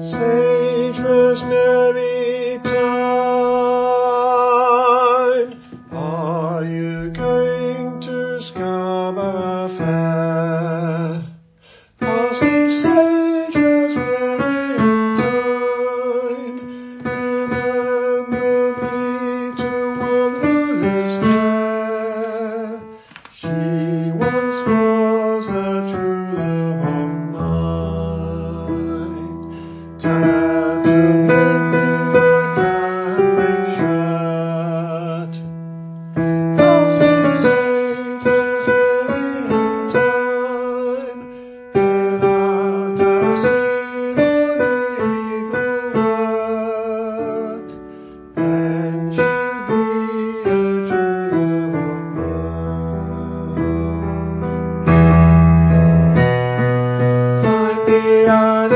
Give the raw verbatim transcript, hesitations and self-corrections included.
Sage rosemary time. Are you going to Scarborough Fair? Parsley, sage, rosemary time. Remember me to one who lives there. She once was a true love of mine. Tell her to make me a cambric shirt. Parsley, sage, rosemary time. Without a seed or legal work, then she'll be a true love of mine. Find me an